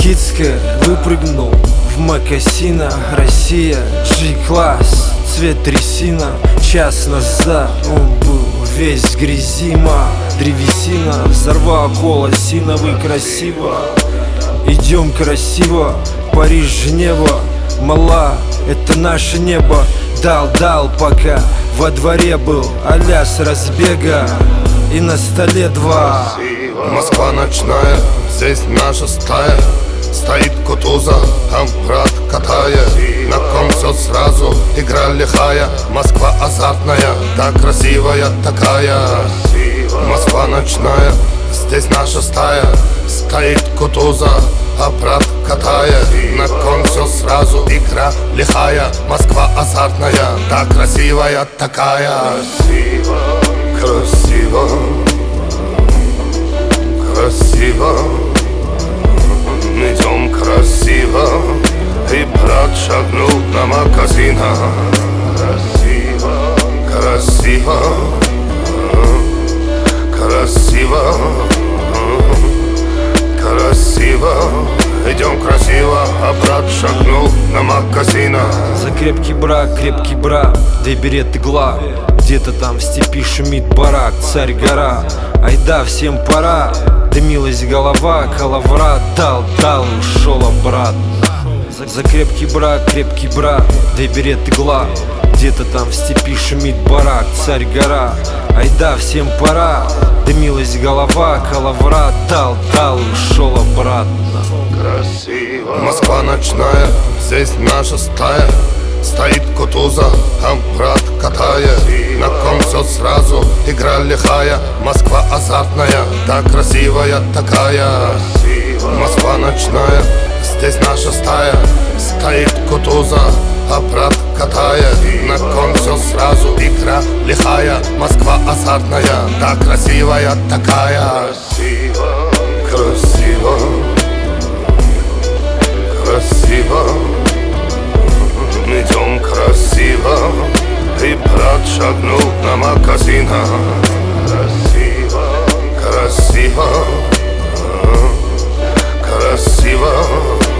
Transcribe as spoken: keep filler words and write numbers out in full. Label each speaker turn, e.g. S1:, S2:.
S1: Никитская выпрыгнул в мокасинах. Россия, G-класс, цвет трясина. Час назад он был весь в грязи, ма. Древесина взорвала колосиновый. Красиво, идем красиво. Париж, Женева, мала, это наше небо. Дал, дал, пока во дворе был а-ля с разбега. И на столе два.
S2: Москва ночная, здесь наша стая. Стоит Кутузов, там брат катает. На ком все сразу, игра лихая. Москва азартная, так красивая такая. Москва ночная, здесь наша стая. Стоит Кутузов, а брат катает. На ком все сразу, игра лихая. Москва азартная, так красивая такая. Красиво, красиво, идем красиво. И брат шагнул на магазина. Красиво, красиво, красиво, красиво. Идем красиво, а брат шагнул на магазина.
S1: За крепкий брак, крепкий брак, две береты гла. Где-то там в степи шумит барак, царь-гора. Айда, всем пора, дымилась голова. Калаврат дал, дал, ушел обратно. За, за крепкий брак, крепкий брак, две береты гла. Где-то там в степи шумит барак, царь-гора. Айда, всем пора, дымилась голова. Калаврат дал, дал, ушел обратно.
S2: Красиво. Москва ночная, здесь наша стая. Стоит Кутузов, там брат катает. На ком все сразу, игра лихая. Москва азартная, так красивая такая. Москва ночная, здесь наша стая. Стоит Кутузов, а брат катает. На ком все сразу, игра лихая. Москва азартная, так красивая такая. Красиво, красиво, идем красиво. И брат шагнул на магазина. Красиво, красиво, красиво.